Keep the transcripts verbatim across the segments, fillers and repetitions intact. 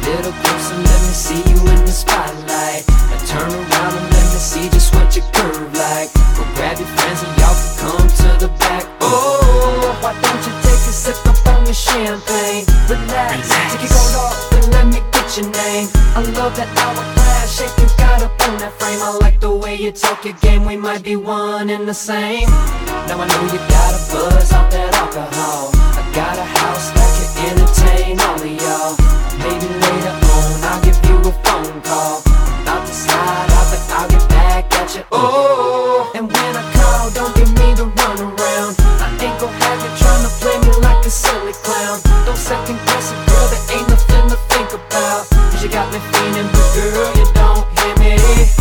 little closer, let me see you in the spotlight. Now turn around and let me see just what you curve like. Go grab your friends and y'all can come to the back. Oh, why don't you take a sip up on your champagne? Relax, Relax. Take your coat off and let me get your name. I love that hourglass shape you got up on that frame. I like the way you talk your game, we might be one and the same. Now I know you got a buzz off that alcohol. I got a house that can entertain all of y'all. Maybe later on I'll give you a phone call. About to slide out, but I'll get back at you. Oh, and when I call, don't give me the runaround. I ain't gon' have you tryna play me like a silly clown. Don't second guess it, girl, there ain't nothing to think about. Cause you got me feeling, but girl, you don't hear me.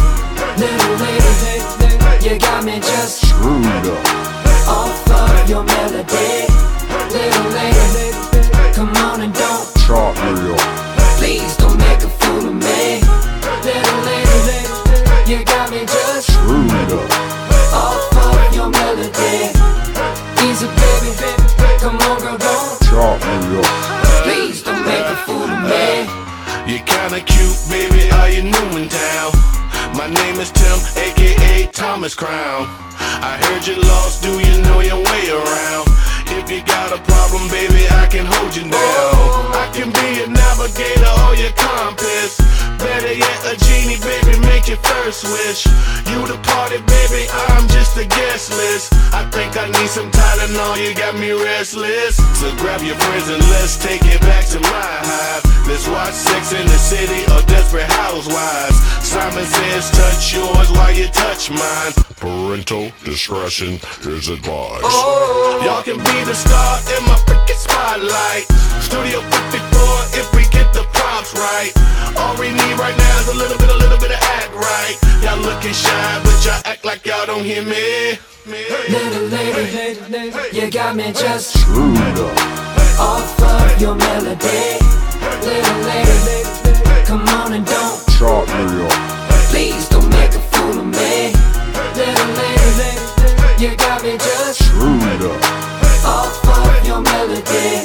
Little lady, you got me just screwed up off of your melody. Little lady, come on and don't chop me up. Please don't make a fool of me. Little lady, you got me just screwed up off of your melody. Easy baby, come on girl, don't chop me up. Please don't make a fool of me. You're kinda cute, baby, are you new in town? My name is Tim, aka Thomas Crown. I heard you lost, do you know your way around? If you got a problem, baby, I can hold you down. I can be a navigator or your compass. Better yet, a genie, baby, make your first wish. You the party, baby, I'm just a guest list. I think I need some Tylenol, you got me restless. So grab your friends and let's take it back to my hive. Let's watch Sex in the City or Desperate Housewives. Simon says touch yours while you touch mine. Parental discretion is advised. Oh, y'all can be the star in my freaking spotlight. Studio fifty-four if we get the props right. All we need right now is a little bit, a little bit of act right. Y'all looking shy, but y'all act like y'all don't hear me. Little lady, you got me just screwed up off of your melody. Little lady, come on and don't chop me up. Please don't make a fool of me. Little lady, you got me just screwed up off of your melody.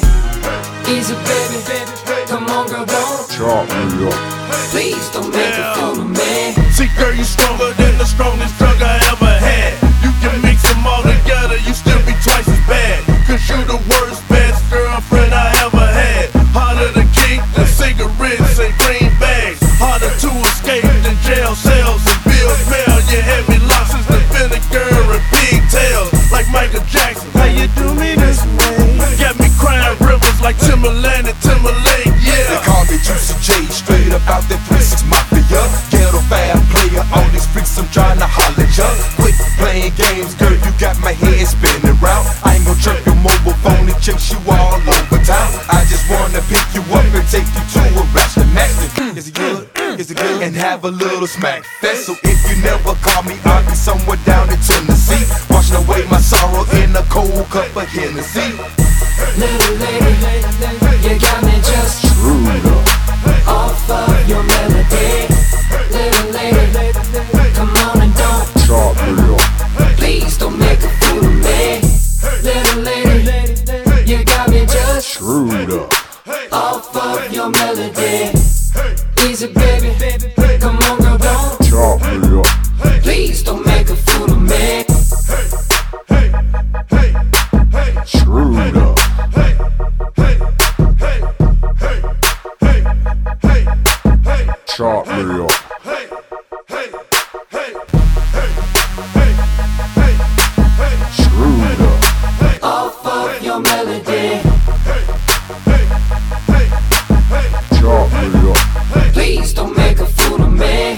Easy baby, come on girl, don't chop me up. Please don't make a fool of me. See girl, you stronger than the strongest drug I ever had. You can mix them all together, you still be twice as bad. Cause you the worst, best girlfriend I ever had. Harder to keep than cigarettes and green bags. Harder to escape than jail cells and bills mail. You had me lost since the vinegar and pigtails. Like Michael Jackson, how you do me this way? Got me crying rivers like Timberland and Timberlake, yeah. They call me Juicy J, straight up out that three six Mafia. Ghetto fab player, all these freaks I'm trying to holler ya. Quit playing games, girl, you got my head spinning round. I ain't gon' jerk your mobile phone and chase you all over town. I just wanna pick you up and take you to a restaurant. Is it good? Is it good? And have a little smack fest. So if you never call me, I'll be somewhere down in Tennessee, washing away my sorrow in a cold cup of Hennessy. Little lady, you got me just Screwed up off of your melody. Little lady, come on and don't chop me up. please don't make a fool of me. Little lady, you got me just Screwed up off of your melody. Easy baby, come on girl, don't chop me up. please don't make a fool of me. Screwed up chop me up. Screwed up Off of your melody. chop me up. Please don't make a fool of me.